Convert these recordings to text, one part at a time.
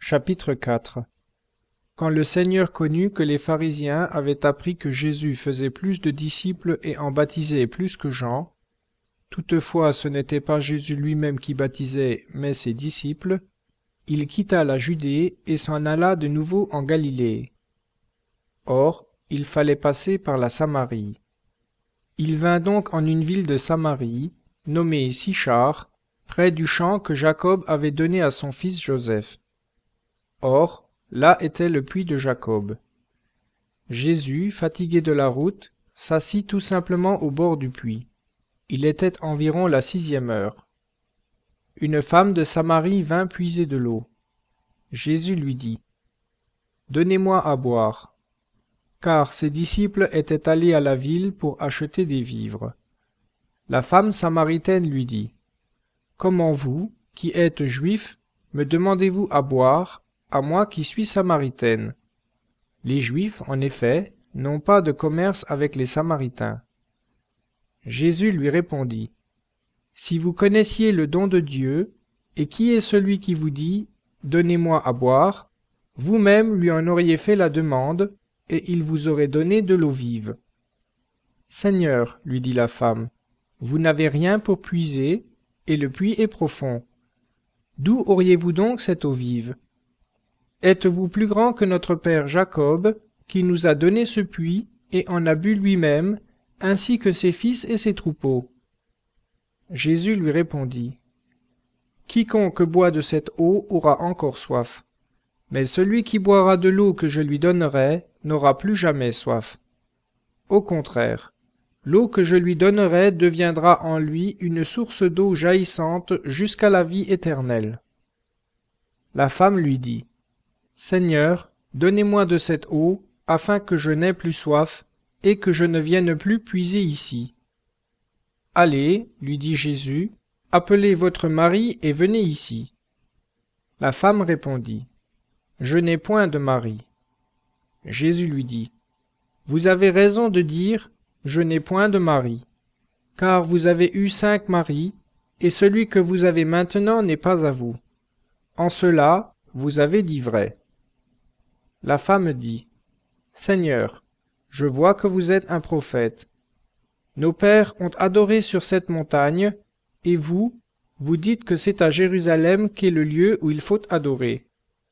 Chapitre 4. Quand le Seigneur connut que les pharisiens avaient appris que Jésus faisait plus de disciples et en baptisait plus que Jean, toutefois ce n'était pas Jésus lui-même qui baptisait, mais ses disciples, il quitta la Judée et s'en alla de nouveau en Galilée. Or, il fallait passer par la Samarie. Il vint donc en une ville de Samarie, nommée Sichar, près du champ que Jacob avait donné à son fils Joseph. Or, là était le puits de Jacob. Jésus, fatigué de la route, s'assit tout simplement au bord du puits. Il était environ la 6e heure. Une femme de Samarie vint puiser de l'eau. Jésus lui dit : « Donnez-moi à boire. » Car ses disciples étaient allés à la ville pour acheter des vivres. La femme samaritaine lui dit : « Comment vous, qui êtes juifs, me demandez-vous à boire, à moi qui suis samaritaine ? Les Juifs, en effet, n'ont pas de commerce avec les Samaritains. » Jésus lui répondit : « Si vous connaissiez le don de Dieu, et qui est celui qui vous dit : Donnez-moi à boire, vous-même lui en auriez fait la demande, et il vous aurait donné de l'eau vive. » Seigneur, lui dit la femme, vous n'avez rien pour puiser, et le puits est profond. D'où auriez-vous donc cette eau vive ? Êtes-vous plus grand que notre père Jacob, qui nous a donné ce puits et en a bu lui-même, ainsi que ses fils et ses troupeaux ? Jésus lui répondit : Quiconque boit de cette eau aura encore soif, mais celui qui boira de l'eau que je lui donnerai n'aura plus jamais soif. Au contraire, l'eau que je lui donnerai deviendra en lui une source d'eau jaillissante jusqu'à la vie éternelle. La femme lui dit : Seigneur, donnez-moi de cette eau, afin que je n'aie plus soif, et que je ne vienne plus puiser ici. Allez, lui dit Jésus, appelez votre mari et venez ici. La femme répondit : Je n'ai point de mari. Jésus lui dit : Vous avez raison de dire : Je n'ai point de mari, car vous avez eu 5 maris, et celui que vous avez maintenant n'est pas à vous. En cela, vous avez dit vrai. La femme dit : Seigneur, je vois que vous êtes un prophète. Nos pères ont adoré sur cette montagne, et vous, vous dites que c'est à Jérusalem qu'est le lieu où il faut adorer.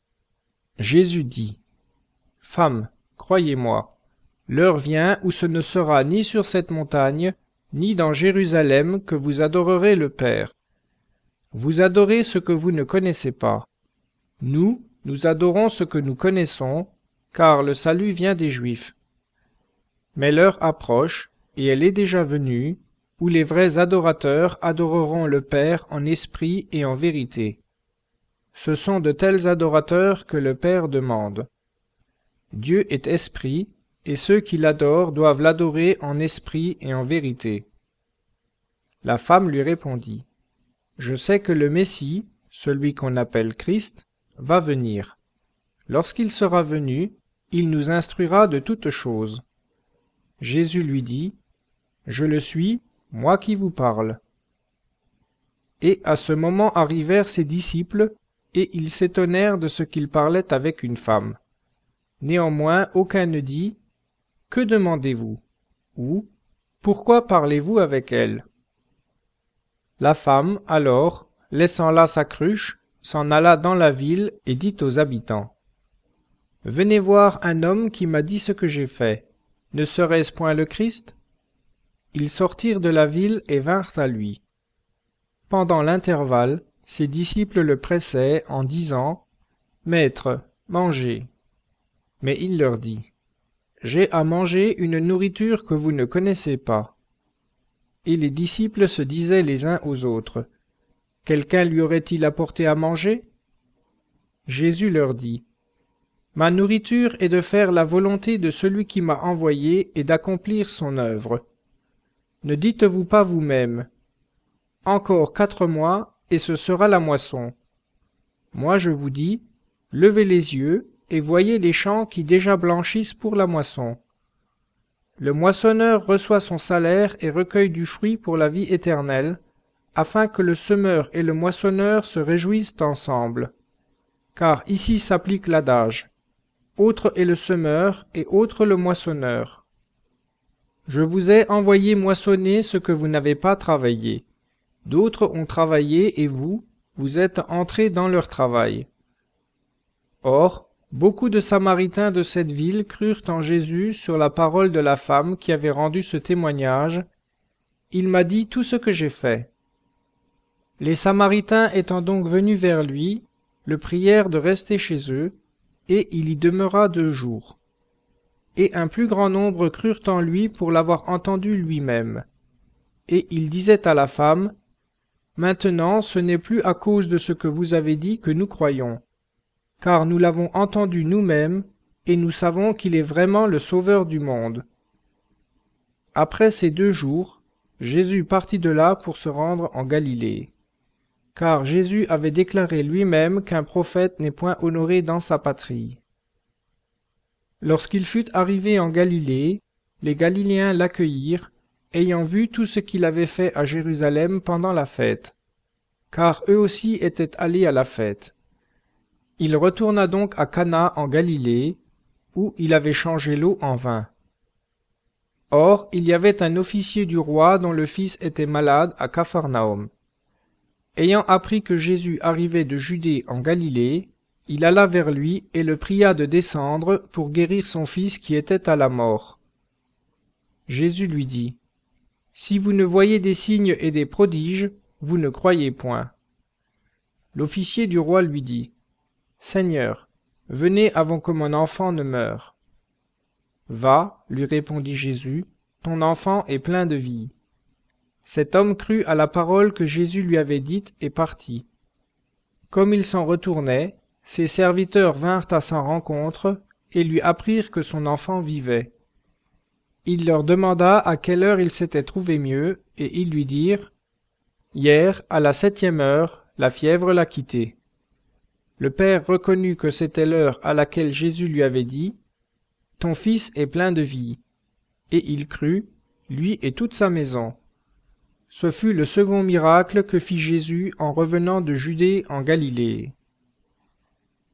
Jésus dit : Femme, croyez-moi, l'heure vient où ce ne sera ni sur cette montagne, ni dans Jérusalem que vous adorerez le Père. Vous adorez ce que vous ne connaissez pas. Nous adorons ce que nous connaissons, car le salut vient des Juifs. Mais l'heure approche, et elle est déjà venue, où les vrais adorateurs adoreront le Père en esprit et en vérité. Ce sont de tels adorateurs que le Père demande. Dieu est esprit, et ceux qui l'adorent doivent l'adorer en esprit et en vérité. La femme lui répondit : Je sais que le Messie, celui qu'on appelle Christ, va venir. Lorsqu'il sera venu, il nous instruira de toutes choses. Jésus lui dit : Je le suis, moi qui vous parle. Et à ce moment arrivèrent ses disciples, et ils s'étonnèrent de ce qu'il parlait avec une femme. Néanmoins, aucun ne dit : Que demandez-vous ? Ou : Pourquoi parlez-vous avec elle ? La femme, alors, laissant là sa cruche, s'en alla dans la ville et dit aux habitants : Venez voir un homme qui m'a dit ce que j'ai fait. Ne serait-ce point le Christ ? Ils sortirent de la ville et vinrent à lui. Pendant l'intervalle, ses disciples le pressaient en disant : Maître, mangez. Mais il leur dit : J'ai à manger une nourriture que vous ne connaissez pas. Et les disciples se disaient les uns aux autres : Quelqu'un lui aurait-il apporté à manger ? Jésus leur dit : Ma nourriture est de faire la volonté de celui qui m'a envoyé et d'accomplir son œuvre. Ne dites-vous pas vous-même : Encore 4 mois, et ce sera la moisson. Moi je vous dis : Levez les yeux, et voyez les champs qui déjà blanchissent pour la moisson. Le moissonneur reçoit son salaire et recueille du fruit pour la vie éternelle, afin que le semeur et le moissonneur se réjouissent ensemble. car ici s'applique l'adage « Autre est le semeur et autre le moissonneur ». Je vous ai envoyé moissonner ce que vous n'avez pas travaillé. D'autres ont travaillé et vous êtes entrés dans leur travail. Or, beaucoup de Samaritains de cette ville crurent en Jésus sur la parole de la femme qui avait rendu ce témoignage. Il m'a dit tout ce que j'ai fait. Les Samaritains étant donc venus vers lui, le prièrent de rester chez eux, et il y demeura 2 jours. Et un plus grand nombre crurent en lui pour l'avoir entendu lui-même. Et il disait à la femme, « Maintenant ce n'est plus à cause de ce que vous avez dit que nous croyons, car nous l'avons entendu nous-mêmes, et nous savons qu'il est vraiment le Sauveur du monde. » Après ces 2 jours, Jésus partit de là pour se rendre en Galilée. Car Jésus avait déclaré lui-même qu'un prophète n'est point honoré dans sa patrie. Lorsqu'il fut arrivé en Galilée, les Galiléens l'accueillirent, ayant vu tout ce qu'il avait fait à Jérusalem pendant la fête, car eux aussi étaient allés à la fête. Il retourna donc à Cana en Galilée, où il avait changé l'eau en vin. Or, il y avait un officier du roi dont le fils était malade à Capharnaüm. Ayant appris que Jésus arrivait de Judée en Galilée, il alla vers lui et le pria de descendre pour guérir son fils qui était à la mort. Jésus lui dit, « Si vous ne voyez des signes et des prodiges, vous ne croyez point. » L'officier du roi lui dit, « Seigneur, venez avant que mon enfant ne meure. » « Va, lui répondit Jésus, ton enfant est plein de vie. » Cet homme crut à la parole que Jésus lui avait dite et partit. Comme il s'en retournait, ses serviteurs vinrent à sa rencontre et lui apprirent que son enfant vivait. Il leur demanda à quelle heure il s'était trouvé mieux, et ils lui dirent, « Hier, à la 7e heure, la fièvre l'a quitté. » Le père reconnut que c'était l'heure à laquelle Jésus lui avait dit, « Ton fils est plein de vie. » Et il crut, lui et toute sa maison. Ce fut le second miracle que fit Jésus en revenant de Judée en Galilée.